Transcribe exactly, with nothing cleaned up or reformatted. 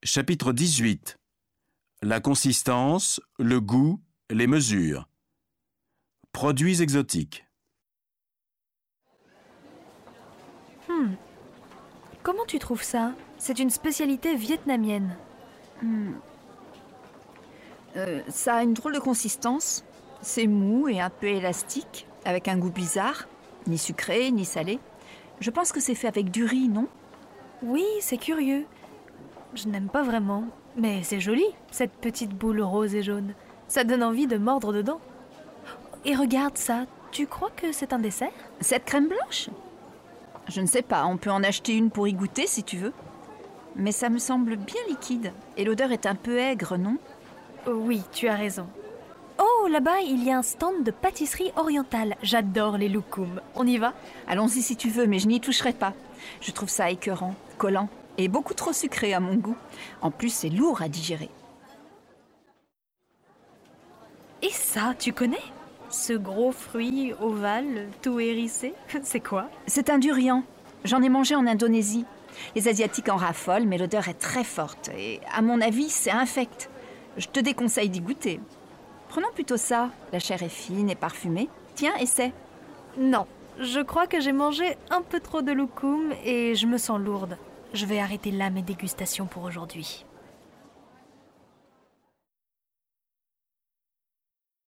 Chapitre dix-huit. La consistance, le goût, les mesures. Produits exotiques. Hmm. Comment tu trouves ça? C'est une spécialité vietnamienne. Hmm. Euh, ça a une drôle de consistance. C'est mou et un peu élastique, avec un goût bizarre, ni sucré, ni salé. Je pense que c'est fait avec du riz, non? Oui, c'est curieux. Je n'aime pas vraiment, mais c'est joli, cette petite boule rose et jaune. Ça donne envie de mordre dedans. Et regarde ça, tu crois que c'est un dessert? Cette crème blanche? Je ne sais pas, on peut en acheter une pour y goûter si tu veux. Mais ça me semble bien liquide, et l'odeur est un peu aigre, non? Oui, tu as raison. Oh, là-bas, il y a un stand de pâtisserie orientale. J'adore les loukoums. On y va? Allons-y si tu veux, mais je n'y toucherai pas. Je trouve ça écœurant, collant, et beaucoup trop sucré à mon goût. En plus, c'est lourd à digérer. Et ça, tu connais? Ce gros fruit ovale, tout hérissé, c'est quoi? C'est un durian. J'en ai mangé en Indonésie. Les Asiatiques en raffolent, mais l'odeur est très forte. Et à mon avis, c'est infect. Je te déconseille d'y goûter. Prenons plutôt ça. La chair est fine et parfumée. Tiens, essaie. Non, je crois que j'ai mangé un peu trop de loukoum et je me sens lourde. Je vais arrêter là mes dégustations pour aujourd'hui.